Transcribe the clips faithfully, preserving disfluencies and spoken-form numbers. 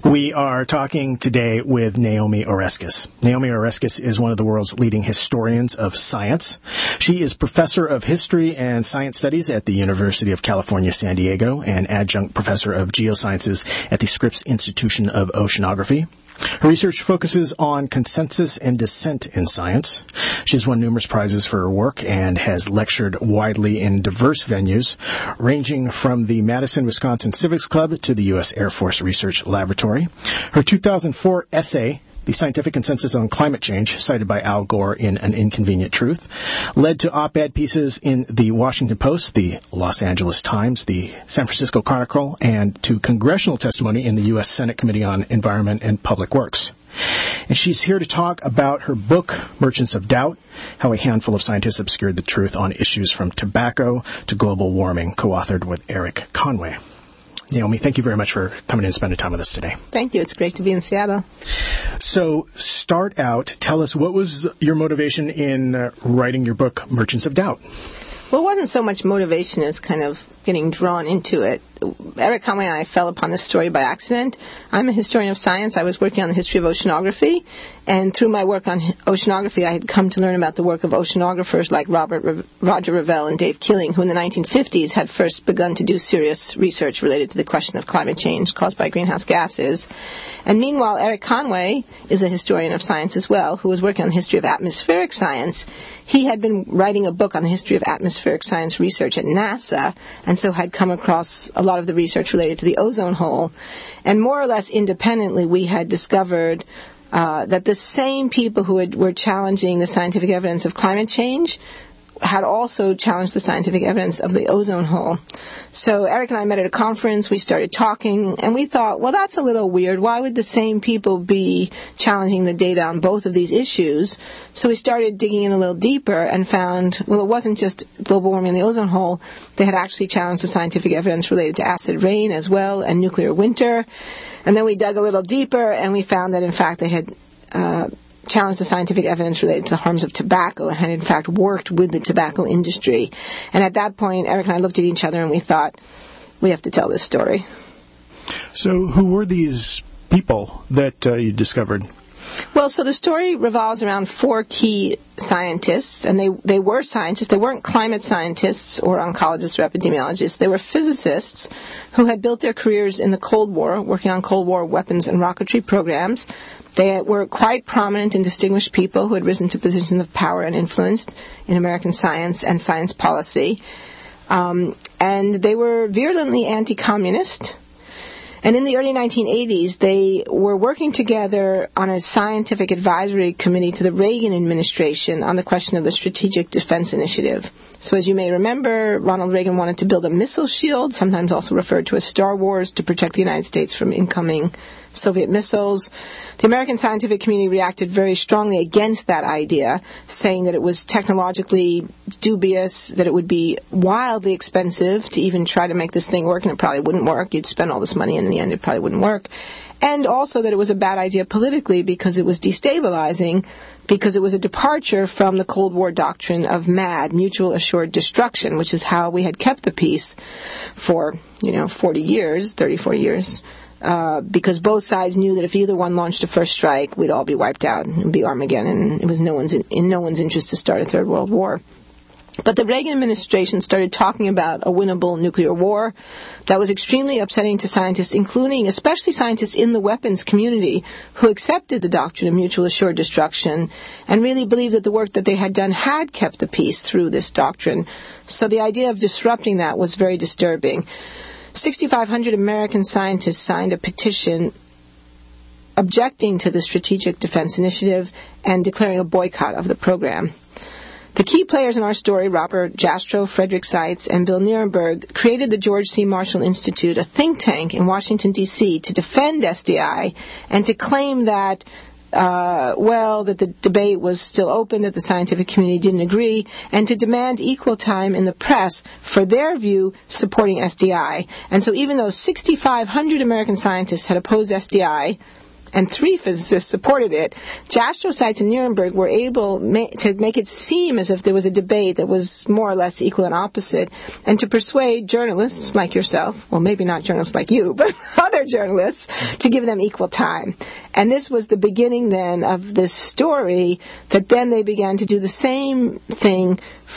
We are talking today with Naomi Oreskes. Naomi Oreskes is one of the world's leading historians of science. She is professor of history and science studies at the University of California, San Diego, and adjunct professor of geosciences at the Scripps Institution of Oceanography. Her research focuses on consensus and dissent in science. She has won numerous prizes for her work and has lectured widely in diverse venues, ranging from the Madison, Wisconsin Civics Club to the U S Air Force Research Laboratory. Her two thousand four essay, The Scientific Consensus on Climate Change, cited by Al Gore in An Inconvenient Truth, led to op-ed pieces in the Washington Post, the Los Angeles Times, the San Francisco Chronicle, and to congressional testimony in the U S Senate Committee on Environment and Public Works. And she's here to talk about her book, Merchants of Doubt, How a Handful of Scientists Obscured the Truth on Issues from Tobacco to Global Warming, co-authored with Eric Conway. Naomi, thank you very much for coming in and spending time with us today. Thank you. It's great to be in Seattle. So, start out, tell us, what was your motivation in uh, writing your book, Merchants of Doubt? Well, it wasn't so much motivation as kind of getting drawn into it. Eric Conway and I fell upon this story by accident. I'm a historian of science. I was working on the history of oceanography, and through my work on oceanography, I had come to learn about the work of oceanographers like Robert Re- Roger Revelle and Dave Keeling, who in the nineteen fifties had first begun to do serious research related to the question of climate change caused by greenhouse gases. And meanwhile, Eric Conway is a historian of science as well, who was working on the history of atmospheric science. He had been writing a book on the history of atmospheric science research at NASA, and so had come across a lot of the research related to the ozone hole. And more or less independently, we had discovered uh, that the same people who had, were challenging the scientific evidence of climate change had also challenged the scientific evidence of the ozone hole. So Eric and I met at a conference, we started talking, and we thought, well, that's a little weird. Why would the same people be challenging the data on both of these issues? So we started digging in a little deeper and found, well, it wasn't just global warming and the ozone hole. They had actually challenged the scientific evidence related to acid rain as well and nuclear winter. And then we dug a little deeper, and we found that, in fact, they had uh, challenged the scientific evidence related to the harms of tobacco and had in fact worked with the tobacco industry. And at that point, Eric and I looked at each other and we thought, we have to tell this story. So who were these people that uh, you discovered? Well, so the story revolves around four key scientists, and they, they were scientists. They weren't climate scientists or oncologists or epidemiologists. They were physicists who had built their careers in the Cold War, working on Cold War weapons and rocketry programs. They were quite prominent and distinguished people who had risen to positions of power and influence in American science and science policy. Um, and they were virulently anti-communist. And in the early nineteen eighties, they were working together on a scientific advisory committee to the Reagan administration on the question of the Strategic Defense Initiative. So as you may remember, Ronald Reagan wanted to build a missile shield, sometimes also referred to as Star Wars, to protect the United States from incoming Soviet missiles. The American scientific community reacted very strongly against that idea, saying that it was technologically dubious, that it would be wildly expensive to even try to make this thing work, and it probably wouldn't work. You'd spend all this money, and in the end it probably wouldn't work. And also that it was a bad idea politically because it was destabilizing, because it was a departure from the Cold War doctrine of MAD, mutual assured destruction, which is how we had kept the peace for, you know, forty years, thirty, forty years. Uh, because both sides knew that if either one launched a first strike, we'd all be wiped out. It would be Armageddon. It was no one's in, in no one's interest to start a third world war. But the Reagan administration started talking about a winnable nuclear war. That was extremely upsetting to scientists, including especially scientists in the weapons community who accepted the doctrine of mutual assured destruction and really believed that the work that they had done had kept the peace through this doctrine. So the idea of disrupting that was very disturbing. sixty-five hundred American scientists signed a petition objecting to the Strategic Defense Initiative and declaring a boycott of the program. The key players in our story, Robert Jastrow, Frederick Seitz, and Bill Nierenberg, created the George C. Marshall Institute, a think tank in Washington, D C, to defend S D I and to claim that Uh, well, that the debate was still open, that the scientific community didn't agree, and to demand equal time in the press for their view supporting S D I. And so even though sixty-five hundred American scientists had opposed S D I, and three physicists supported it, Jastrow-Seitz and Nirenberg were able ma- to make it seem as if there was a debate that was more or less equal and opposite, and to persuade journalists like yourself, well, maybe not journalists like you, but other journalists, to give them equal time. And this was the beginning then of this story that then they began to do the same thing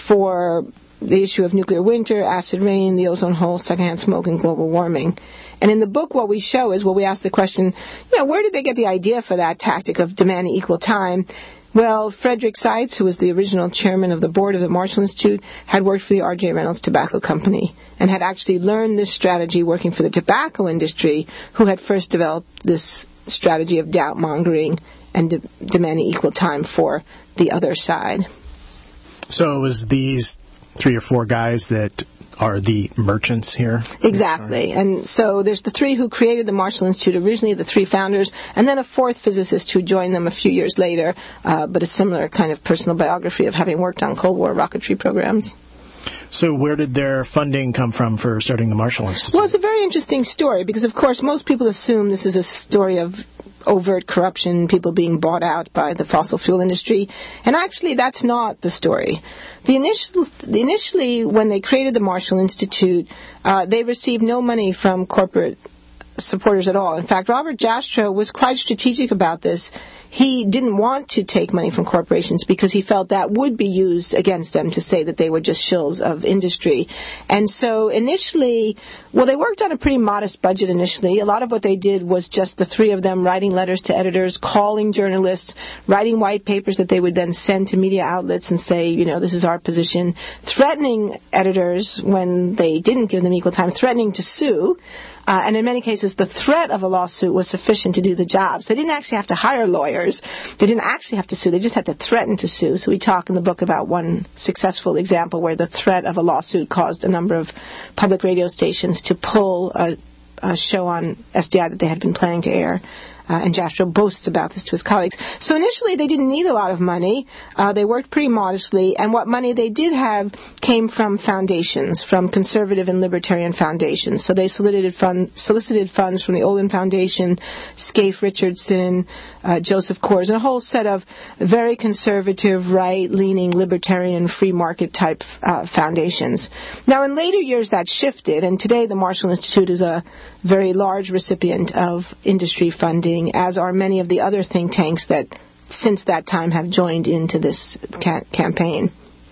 for the issue of nuclear winter, acid rain, the ozone hole, secondhand smoke, and global warming. And in the book, what we show is, well, we ask the question, you know, where did they get the idea for that tactic of demanding equal time? Well, Frederick Seitz, who was the original chairman of the board of the Marshall Institute, had worked for the R J Reynolds Tobacco Company and had actually learned this strategy working for the tobacco industry, who had first developed this strategy of doubt-mongering and de- demanding equal time for the other side. So it was these three or four guys that are the merchants here? Exactly. And so there's the three who created the Marshall Institute, originally the three founders, and then a fourth physicist who joined them a few years later, uh, but a similar kind of personal biography of having worked on Cold War rocketry programs. So where did their funding come from for starting the Marshall Institute? Well, it's a very interesting story because, of course, most people assume this is a story of overt corruption, people being bought out by the fossil fuel industry. And actually, that's not the story. The initial, the initially, when they created the Marshall Institute, uh, they received no money from corporate supporters at all. In fact, Robert Jastrow was quite strategic about this. He didn't want to take money from corporations because he felt that would be used against them to say that they were just shills of industry. And so initially, well, they worked on a pretty modest budget initially. A lot of what they did was just the three of them writing letters to editors, calling journalists, writing white papers that they would then send to media outlets and say, you know, this is our position, threatening editors when they didn't give them equal time, threatening to sue. Uh, and in many cases, the threat of a lawsuit was sufficient to do the job. So they didn't actually have to hire lawyers. They didn't actually have to sue. They just had to threaten to sue. So we talk in the book about one successful example where the threat of a lawsuit caused a number of public radio stations to pull a, a show on S D I that they had been planning to air. Uh, and Jastrow boasts about this to his colleagues. So initially, they didn't need a lot of money. Uh, they worked pretty modestly, and what money they did have came from foundations, from conservative and libertarian foundations. So they solicited, fund, solicited funds from the Olin Foundation, Scaife Richardson, uh, Joseph Coors, and a whole set of very conservative, right-leaning, libertarian, free market-type uh, foundations. Now, in later years, that shifted, and today the Marshall Institute is a very large recipient of industry funding, as are many of the other think tanks that since that time have joined into this ca- campaign.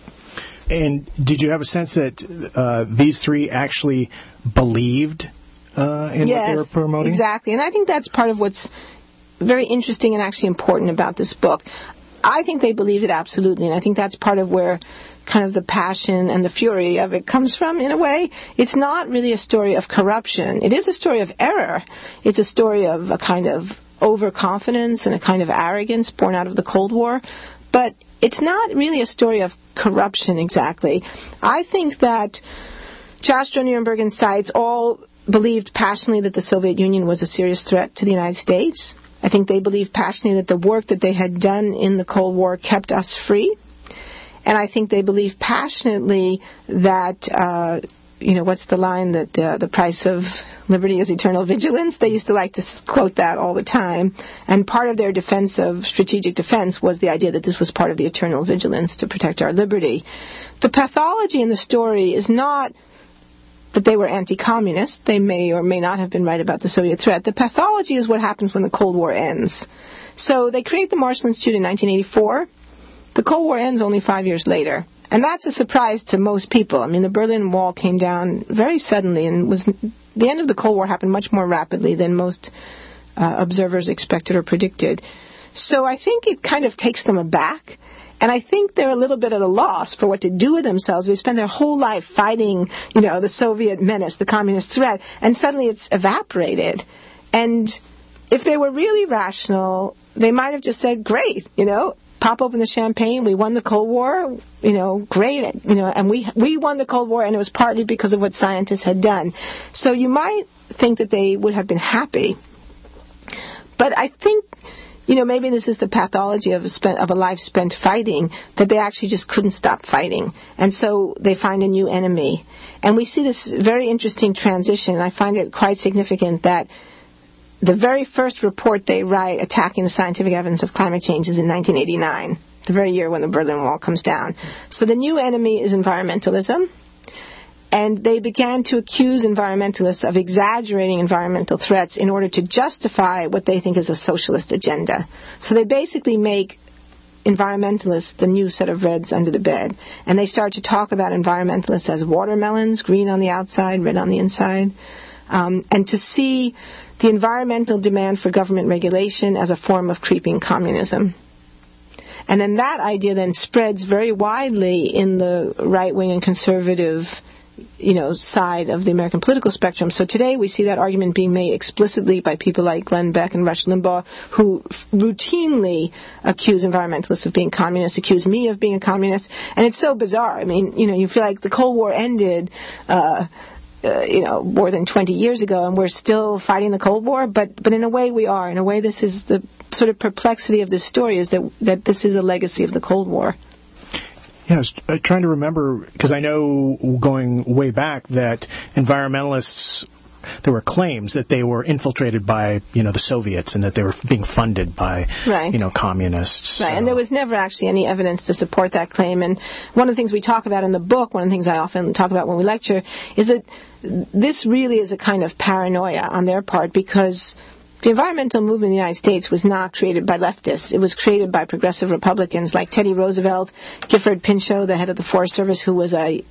And did you have a sense that uh, these three actually believed uh, in yes, what they were promoting? Exactly. And I think that's part of what's very interesting and actually important about this book. I think they believed it absolutely, and I think that's part of where kind of the passion and the fury of it comes from, in a way. It's not really a story of corruption. It is a story of error. It's a story of a kind of overconfidence and a kind of arrogance born out of the Cold War. But it's not really a story of corruption exactly. I think that Jastrow, Nirenberg, and Seitz all believed passionately that the Soviet Union was a serious threat to the United States. I think they believed passionately that the work that they had done in the Cold War kept us free. And I think they believe passionately that, uh, you know, what's the line, that uh, the price of liberty is eternal vigilance? They used to like to quote that all the time. And part of their defense of strategic defense was the idea that this was part of the eternal vigilance to protect our liberty. The pathology in the story is not that they were anti-communist. They may or may not have been right about the Soviet threat. The pathology is what happens when the Cold War ends. So they create the Marshall Institute in nineteen eighty-four. The Cold War ends only five years later. And that's a surprise to most people. I mean, the Berlin Wall came down very suddenly, and was the end of the Cold War happened much more rapidly than most uh, observers expected or predicted. So I think it kind of takes them aback. And I think they're a little bit at a loss for what to do with themselves. They spend their whole life fighting, you know, the Soviet menace, the communist threat, and suddenly it's evaporated. And if they were really rational, they might have just said, great, you know, pop open the champagne, we won the Cold War, you know, great, you know, and we we won the Cold War, and it was partly because of what scientists had done. So you might think that they would have been happy. But I think, you know, maybe this is the pathology of a, spent, of a life spent fighting, that they actually just couldn't stop fighting. And so they find a new enemy. And we see this very interesting transition, and I find it quite significant that the very first report they write attacking the scientific evidence of climate change is in nineteen eighty-nine, the very year when the Berlin Wall comes down. So the new enemy is environmentalism. And they began to accuse environmentalists of exaggerating environmental threats in order to justify what they think is a socialist agenda. So they basically make environmentalists the new set of reds under the bed. And they start to talk about environmentalists as watermelons, green on the outside, red on the inside. Um, and to see the environmental demand for government regulation as a form of creeping communism. And then that idea then spreads very widely in the right-wing and conservative you know, side of the American political spectrum. So today we see that argument being made explicitly by people like Glenn Beck and Rush Limbaugh, who f- routinely accuse environmentalists of being communists, accuse me of being a communist. And it's so bizarre. I mean, you know, you feel like the Cold War ended, uh, uh, you know, more than twenty years ago, and we're still fighting the Cold War. But, but in a way we are. In a way, this is the sort of perplexity of this story, is that, that this is a legacy of the Cold War. Yeah, I was trying to remember, because I know going way back that environmentalists, there were claims that they were infiltrated by, you know, the Soviets and that they were being funded by, right. you know, communists. Right, so. And there was never actually any evidence to support that claim. And one of the things we talk about in the book, one of the things I often talk about when we lecture, is that this really is a kind of paranoia on their part, because the environmental movement in the United States was not created by leftists. It was created by progressive Republicans like Teddy Roosevelt, Gifford Pinchot, the head of the Forest Service, who was a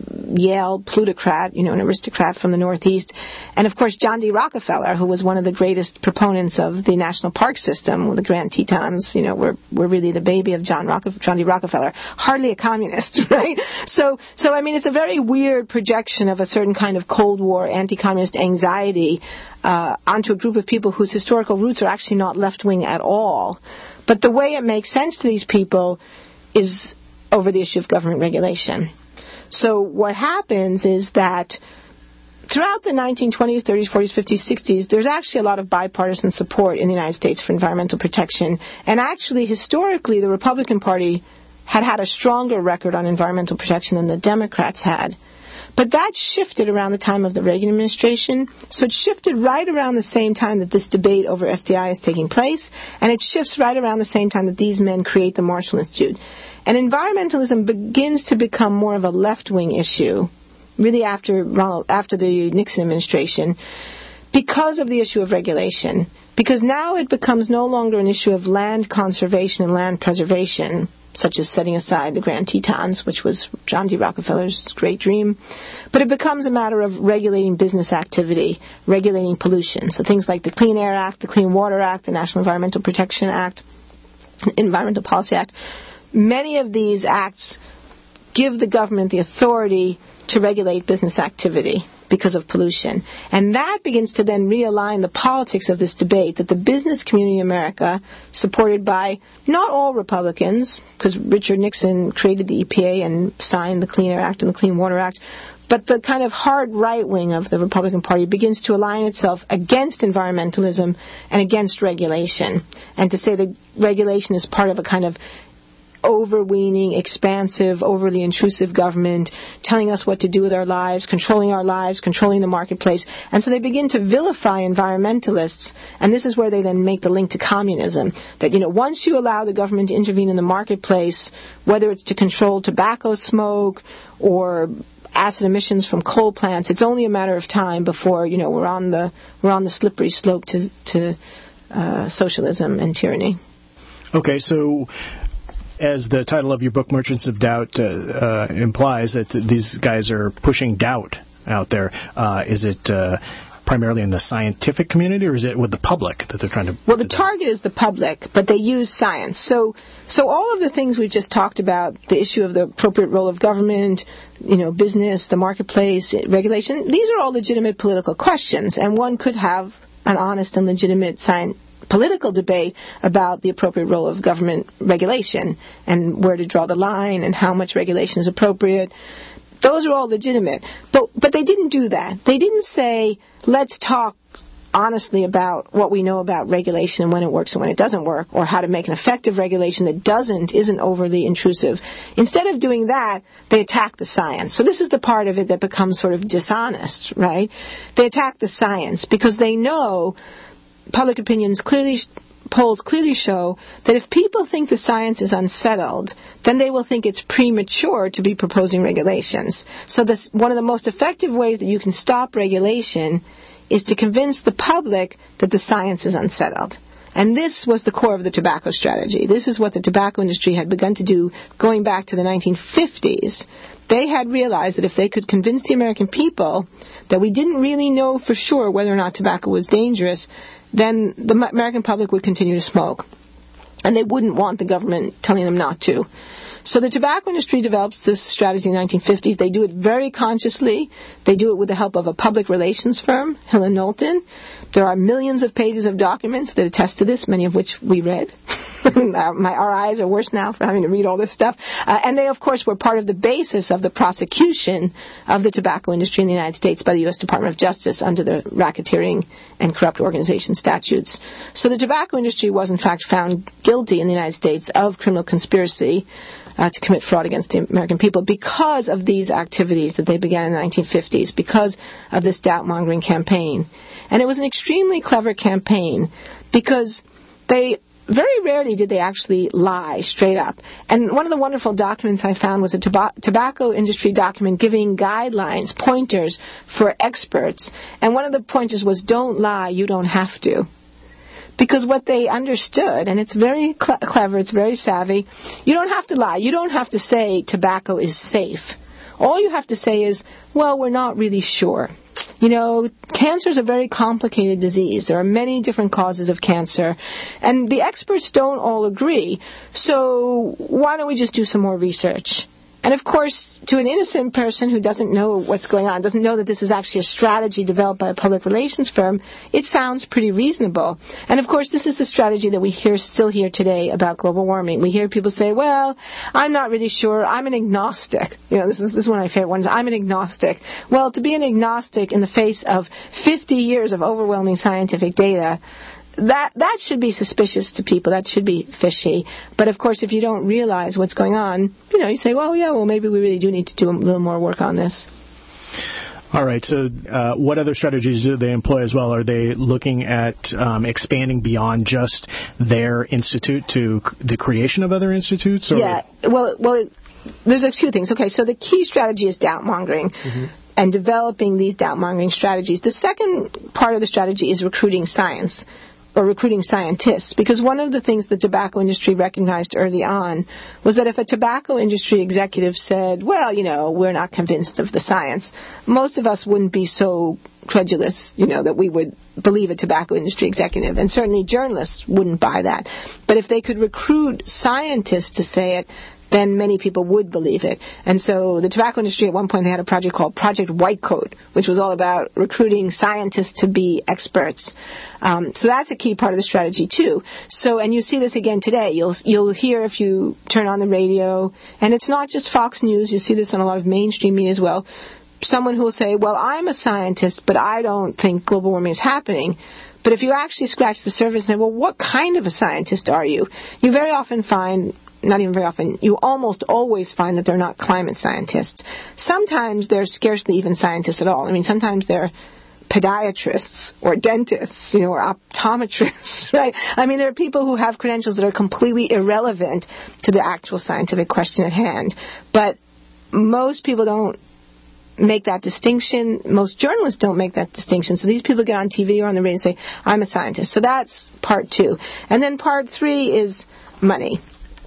Yale plutocrat, you know, an aristocrat from the Northeast, and of course John D. Rockefeller, who was one of the greatest proponents of the national park system. The Grand Tetons, you know, were were really the baby of John Rockefeller, John D. Rockefeller. Hardly a communist, right? So, so I mean, it's a very weird projection of a certain kind of Cold War anti-communist anxiety Uh, onto a group of people whose historical roots are actually not left-wing at all. But the way it makes sense to these people is over the issue of government regulation. So what happens is that throughout the nineteen twenties, thirties, forties, fifties, sixties, there's actually a lot of bipartisan support in the United States for environmental protection. And actually, historically, the Republican Party had had a stronger record on environmental protection than the Democrats had. But that shifted around the time of the Reagan administration. So it shifted right around the same time that this debate over S D I is taking place, and it shifts right around the same time that these men create the Marshall Institute. And environmentalism begins to become more of a left-wing issue, really after Ronald, after the Nixon administration, because of the issue of regulation. Because now it becomes no longer an issue of land conservation and land preservation, such as setting aside the Grand Tetons, which was John D. Rockefeller's great dream. But it becomes a matter of regulating business activity, regulating pollution. So things like the Clean Air Act, the Clean Water Act, the National Environmental Protection Act, Environmental Policy Act. Many of these acts give the government the authority to regulate business activity because of pollution. And that begins to then realign the politics of this debate, that the business community in America, supported by not all Republicans, because Richard Nixon created the E P A and signed the Clean Air Act and the Clean Water Act, but the kind of hard right wing of the Republican Party begins to align itself against environmentalism and against regulation, and to say that regulation is part of a kind of overweening, expansive, overly intrusive government telling us what to do with our lives, controlling our lives, controlling the marketplace. And so they begin to vilify environmentalists, and this is where they then make the link to communism, that, you know, once you allow the government to intervene in the marketplace, whether it's to control tobacco smoke or acid emissions from coal plants, it's only a matter of time before, you know, we're on the we're on the slippery slope to to uh, socialism and tyranny. Okay, so as the title of your book, Merchants of Doubt, uh, uh, implies, that th- these guys are pushing doubt out there. Uh, is it uh, primarily in the scientific community, or is it with the public that they're trying to... Well, the target is the public, but they use science. So so all of the things we've just talked about, the issue of the appropriate role of government, you know, business, the marketplace, regulation, these are all legitimate political questions, and one could have an honest and legitimate science political debate about the appropriate role of government regulation and where to draw the line and how much regulation is appropriate. Those are all legitimate. But but they didn't do that. They didn't say, let's talk honestly about what we know about regulation and when it works and when it doesn't work, or how to make an effective regulation that doesn't, isn't overly intrusive. Instead of doing that, they attack the science. So this is the part of it that becomes sort of dishonest, right? They attack the science because they know public opinions clearly, polls clearly show that if people think the science is unsettled, then they will think it's premature to be proposing regulations. So this, one of the most effective ways that you can stop regulation is to convince the public that the science is unsettled. And this was the core of the tobacco strategy. This is what the tobacco industry had begun to do going back to the nineteen fifties. They had realized that if they could convince the American people that we didn't really know for sure whether or not tobacco was dangerous, then the American public would continue to smoke. And they wouldn't want the government telling them not to. So the tobacco industry develops this strategy in the nineteen fifties. They do it very consciously. They do it with the help of a public relations firm, Hill and Knowlton. There are millions of pages of documents that attest to this, many of which we read. My, our eyes are worse now for having to read all this stuff. Uh, and they, of course, were part of the basis of the prosecution of the tobacco industry in the United States by the U S Department of Justice under the racketeering and corrupt organization statutes. So the tobacco industry was, in fact, found guilty in the United States of criminal conspiracy uh, to commit fraud against the American people because of these activities that they began in the nineteen fifties, because of this doubt-mongering campaign. And it was an extremely clever campaign because they very rarely did they actually lie straight up. And one of the wonderful documents I found was a toba- tobacco industry document giving guidelines, pointers for experts. And one of the pointers was, don't lie, you don't have to. Because what they understood, and it's very cl- clever, it's very savvy, you don't have to lie. You don't have to say tobacco is safe. All you have to say is, well, we're not really sure. You know, cancer is a very complicated disease. There are many different causes of cancer, and the experts don't all agree. So why don't we just do some more research? And of course, to an innocent person who doesn't know what's going on, doesn't know that this is actually a strategy developed by a public relations firm, it sounds pretty reasonable. And of course, this is the strategy that we hear still hear today about global warming. We hear people say, well, I'm not really sure. I'm an agnostic. You know, this is, this is one of my favorite ones. I'm an agnostic. Well, to be an agnostic in the face of fifty years of overwhelming scientific data, That that should be suspicious to people. That should be fishy. But, of course, if you don't realize what's going on, you know, you say, well, yeah, well, maybe we really do need to do a little more work on this. All right. So uh, what other strategies do they employ as well? Are they looking at um, expanding beyond just their institute to c- the creation of other institutes? Or? Yeah. Well, well, there's a few things. Okay, so the key strategy is doubt-mongering. Mm-hmm. And developing these doubt-mongering strategies. The second part of the strategy is recruiting science. Or recruiting scientists, because one of the things the tobacco industry recognized early on was that if a tobacco industry executive said, well, you know, we're not convinced of the science, most of us wouldn't be so credulous, you know, that we would believe a tobacco industry executive, and certainly journalists wouldn't buy that. But if they could recruit scientists to say it, then many people would believe it. And so the tobacco industry, at one point, they had a project called Project Whitecoat, which was all about recruiting scientists to be experts. Um, so that's a key part of the strategy, too. So, and you see this again today. You'll you'll hear if you turn on the radio, and it's not just Fox News. You see this on a lot of mainstream media as well. Someone who will say, well, I'm a scientist, but I don't think global warming is happening. But if you actually scratch the surface and say, well, what kind of a scientist are you? You very often find... Not even very often, you almost always find that they're not climate scientists. Sometimes they're scarcely even scientists at all. I mean, sometimes they're podiatrists or dentists, you know, or optometrists, right? I mean, there are people who have credentials that are completely irrelevant to the actual scientific question at hand. But most people don't make that distinction. Most journalists don't make that distinction. So these people get on T V or on the radio and say, I'm a scientist. So that's part two. And then part three is money.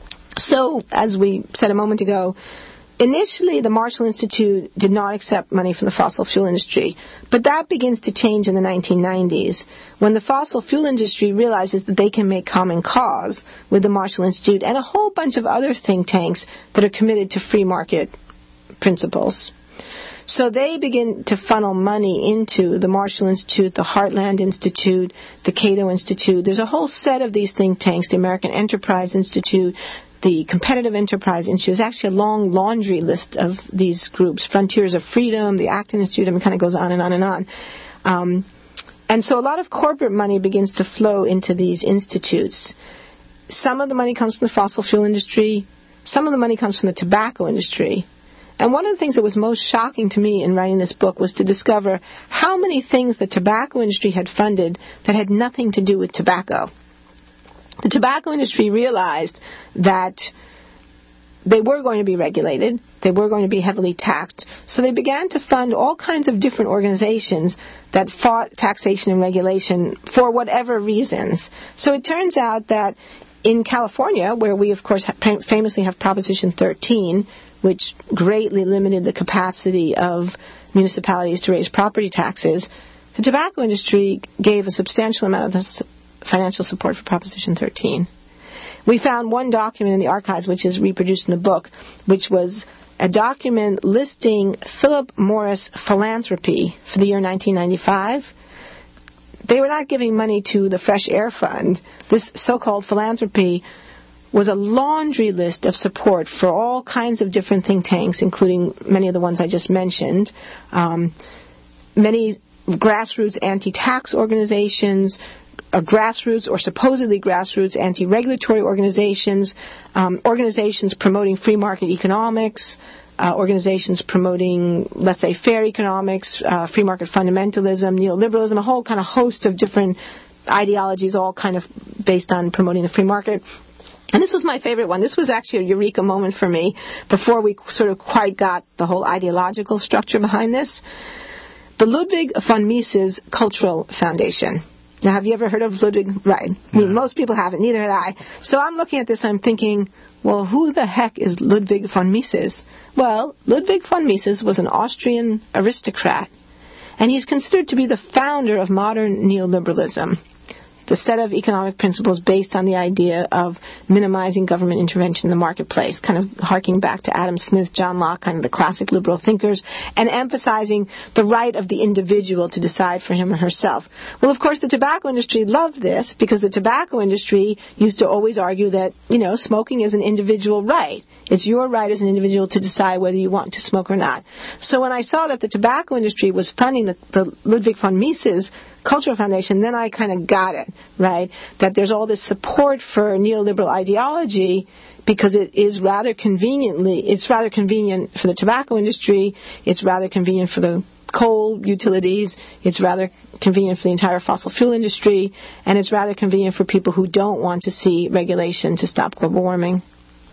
So, as we said a moment ago, initially the Marshall Institute did not accept money from the fossil fuel industry, but that begins to change in the nineteen nineties when the fossil fuel industry realizes that they can make common cause with the Marshall Institute and a whole bunch of other think tanks that are committed to free market principles. So they begin to funnel money into the Marshall Institute, the Heartland Institute, the Cato Institute. There's a whole set of these think tanks, the American Enterprise Institute, the Competitive Enterprise Institute. There's actually a long laundry list of these groups, Frontiers of Freedom, the Acton Institute, I mean, it kind of goes on and on and on. Um, and so a lot of corporate money begins to flow into these institutes. Some of the money comes from the fossil fuel industry. Some of the money comes from the tobacco industry. And one of the things that was most shocking to me in writing this book was to discover how many things the tobacco industry had funded that had nothing to do with tobacco. The tobacco industry realized that they were going to be regulated, they were going to be heavily taxed, so they began to fund all kinds of different organizations that fought taxation and regulation for whatever reasons. So it turns out that in California, where we, of course, famously have Proposition thirteen, which greatly limited the capacity of municipalities to raise property taxes, the tobacco industry gave a substantial amount of this financial support for Proposition thirteen. We found one document in the archives, which is reproduced in the book, which was a document listing Philip Morris philanthropy for the year nineteen ninety-five. They were not giving money to the Fresh Air Fund. This so-called philanthropy was a laundry list of support for all kinds of different think tanks, including many of the ones I just mentioned, um, many grassroots anti-tax organizations, uh, grassroots or supposedly grassroots anti-regulatory organizations, um, organizations promoting free market economics, uh, organizations promoting, let's say, fair economics, uh, free market fundamentalism, neoliberalism, a whole kind of host of different ideologies, all kind of based on promoting the free market. And this was my favorite one. This was actually a eureka moment for me before we sort of quite got the whole ideological structure behind this. The Ludwig von Mises Cultural Foundation. Now, have you ever heard of Ludwig? Right. I mean, most people haven't. Neither had I. So I'm looking at this, I'm thinking, well, who the heck is Ludwig von Mises? Well, Ludwig von Mises was an Austrian aristocrat, and he's considered to be the founder of modern neoliberalism, the set of economic principles based on the idea of minimizing government intervention in the marketplace, kind of harking back to Adam Smith, John Locke, kind of the classic liberal thinkers, and emphasizing the right of the individual to decide for him or herself. Well, of course, the tobacco industry loved this because the tobacco industry used to always argue that, you know, smoking is an individual right. It's your right as an individual to decide whether you want to smoke or not. So when I saw that the tobacco industry was funding the, the Ludwig von Mises Cultural Foundation, then I kind of got it, right? That there's all this support for neoliberal ideology because it is rather conveniently, it's rather convenient for the tobacco industry, it's rather convenient for the coal utilities, it's rather convenient for the entire fossil fuel industry, and it's rather convenient for people who don't want to see regulation to stop global warming.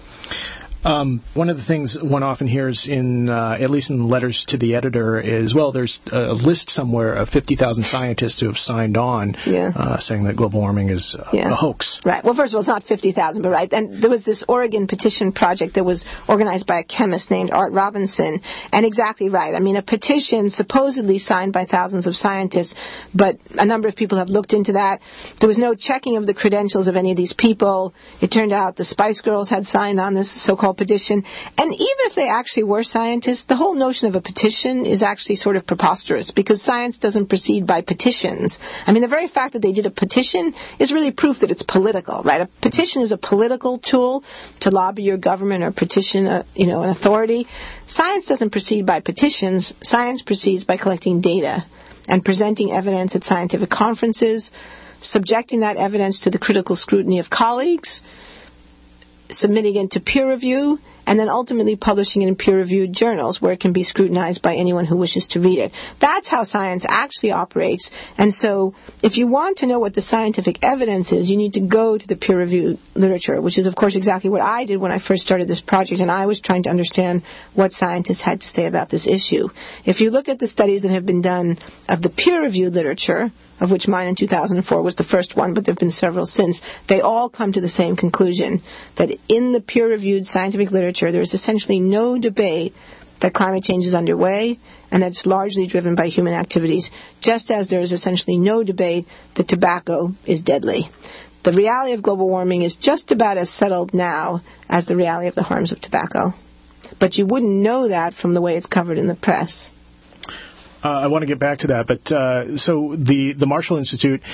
Um, one of the things one often hears in, uh, at least in letters to the editor, is, well, there's a list somewhere of fifty thousand scientists who have signed on, yeah. uh, saying that global warming is uh, yeah. a hoax. Right. Well, first of all, it's not fifty thousand, but right. And there was this Oregon petition project that was organized by a chemist named Art Robinson, and exactly right. I mean, a petition supposedly signed by thousands of scientists, but a number of people have looked into that. There was no checking of the credentials of any of these people. It turned out the Spice Girls had signed on this so-called petition. And even if they actually were scientists, the whole notion of a petition is actually sort of preposterous because science doesn't proceed by petitions. I mean, the very fact that they did a petition is really proof that it's political, right? A petition is a political tool to lobby your government or petition, a, you know, an authority. Science doesn't proceed by petitions. Science proceeds by collecting data and presenting evidence at scientific conferences, subjecting that evidence to the critical scrutiny of colleagues, submitting it to peer review, and then ultimately publishing it in peer-reviewed journals where it can be scrutinized by anyone who wishes to read it. That's how science actually operates. And so if you want to know what the scientific evidence is, you need to go to the peer-reviewed literature, which is, of course, exactly what I did when I first started this project, and I was trying to understand what scientists had to say about this issue. If you look at the studies that have been done of the peer-reviewed literature, of which mine in two thousand four was the first one, but there have been several since, they all come to the same conclusion, that in the peer-reviewed scientific literature, there is essentially no debate that climate change is underway and that it's largely driven by human activities, just as there is essentially no debate that tobacco is deadly. The reality of global warming is just about as settled now as the reality of the harms of tobacco. But you wouldn't know that from the way it's covered in the press. Uh, I want to get back to that, but uh, so the, the Marshall Institute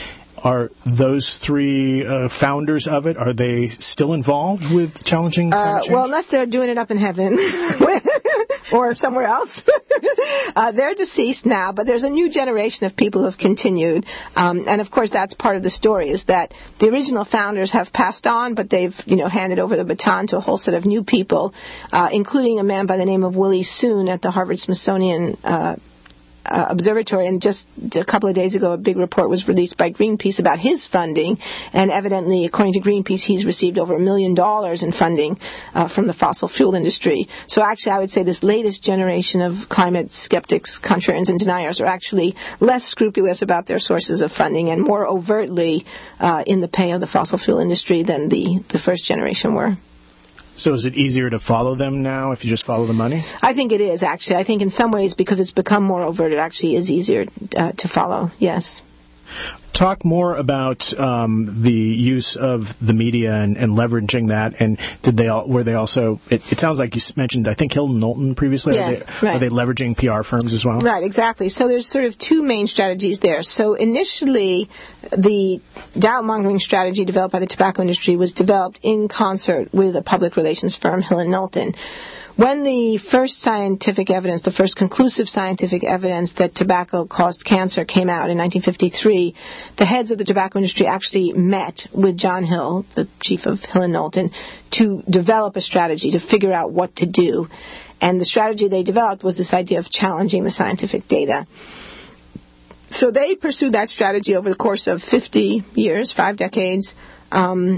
are those three uh, founders of it, are they still involved with challenging climate uh, change? Well, unless they're doing it up in heaven or somewhere else. uh, they're deceased now, but there's a new generation of people who have continued. Um, and, of course, that's part of the story, is that the original founders have passed on, but they've, you know, handed over the baton to a whole set of new people, uh, including a man by the name of Willie Soon at the Harvard-Smithsonian uh Uh, observatory, and just a couple of days ago a big report was released by Greenpeace about his funding, and evidently, according to Greenpeace, he's received over a million dollars in funding uh, from the fossil fuel industry. So actually I would say this latest generation of climate skeptics, contrarians, and deniers are actually less scrupulous about their sources of funding and more overtly uh, in the pay of the fossil fuel industry than the, the first generation were. So is it easier to follow them now if you just follow the money? I think it is, actually. I think in some ways, because it's become more overt, it actually is easier uh, to follow, yes. Talk more about um, the use of the media and, and leveraging that. And did they all, were they also? It, it sounds like you mentioned, I think, Hilton Knowlton previously. Yes, are they, right. Are they leveraging P R firms as well? Right, exactly. So there's sort of two main strategies there. So initially, the doubt-mongering strategy developed by the tobacco industry was developed in concert with a public relations firm, Hill and Knowlton. When the first scientific evidence, the first conclusive scientific evidence that tobacco caused cancer came out in nineteen fifty-three, the heads of the tobacco industry actually met with John Hill, the chief of Hill and Knowlton, to develop a strategy to figure out what to do. And the strategy they developed was this idea of challenging the scientific data. So they pursued that strategy over the course of fifty years, five decades. Um,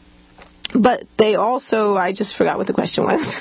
but they also, I just forgot what the question was.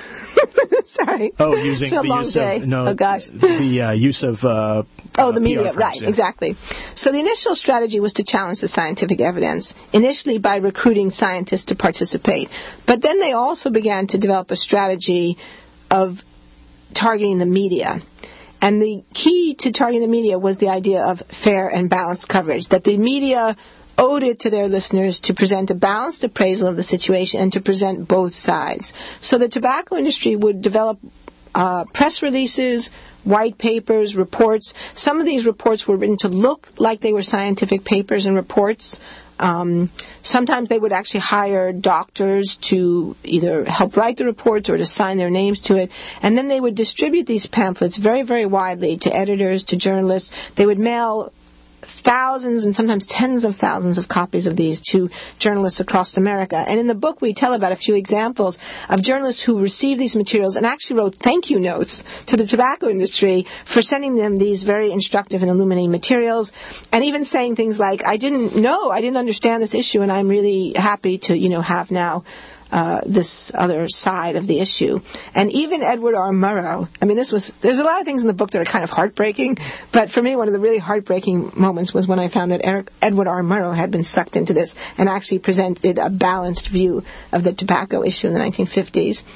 Sorry. Oh, using it's been a the long use day. of no, oh gosh. the uh, use of uh, oh the uh, media, firms, right? yeah. Exactly. So the initial strategy was to challenge the scientific evidence, initially by recruiting scientists to participate, but then they also began to develop a strategy of targeting the media. And the key to targeting the media was the idea of fair and balanced coverage, that the media owed it to their listeners to present a balanced appraisal of the situation and to present both sides. So the tobacco industry would develop uh, press releases, white papers, reports. Some of these reports were written to look like they were scientific papers and reports. Um, sometimes they would actually hire doctors to either help write the reports or to sign their names to it. And then they would distribute these pamphlets very, very widely to editors, to journalists. They would mail thousands and sometimes tens of thousands of copies of these to journalists across America. And in the book we tell about a few examples of journalists who received these materials and actually wrote thank you notes to the tobacco industry for sending them these very instructive and illuminating materials, and even saying things like, I didn't know, I didn't understand this issue, and I'm really happy to, you know, have now Uh, this other side of the issue. And even Edward R. Murrow, I mean, this was, there's a lot of things in the book that are kind of heartbreaking, but for me, one of the really heartbreaking moments was when I found that Eric, Edward R. Murrow had been sucked into this and actually presented a balanced view of the tobacco issue in the nineteen fifties.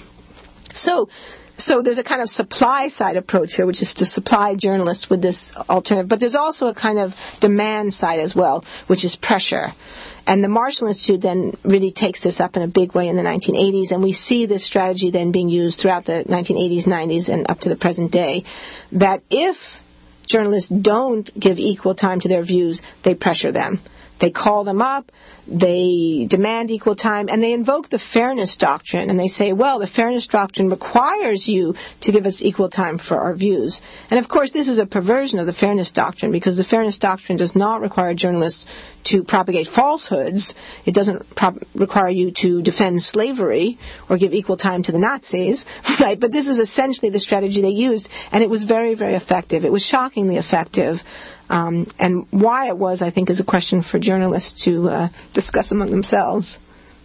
So, So there's a kind of supply side approach here, which is to supply journalists with this alternative. But there's also a kind of demand side as well, which is pressure. And the Marshall Institute then really takes this up in a big way in the nineteen eighties, and we see this strategy then being used throughout the nineteen eighties, nineties, and up to the present day, that if journalists don't give equal time to their views, they pressure them. They call them up, they demand equal time, and they invoke the fairness doctrine, and they say, well, the fairness doctrine requires you to give us equal time for our views. And of course, this is a perversion of the fairness doctrine, because the fairness doctrine does not require journalists to propagate falsehoods. It doesn't pro- require you to defend slavery or give equal time to the Nazis, right? But this is essentially the strategy they used, and it was very, very effective. It was shockingly effective. Um, and why it was, I think, is a question for journalists to uh, discuss among themselves.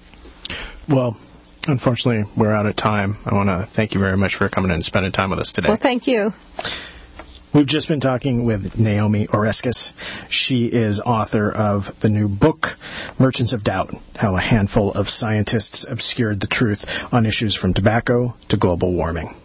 Well, unfortunately, we're out of time. I want to thank you very much for coming and spending time with us today. Well, thank you. We've just been talking with Naomi Oreskes. She is author of the new book, Merchants of Doubt, How a Handful of Scientists Obscured the Truth on Issues from Tobacco to Global Warming.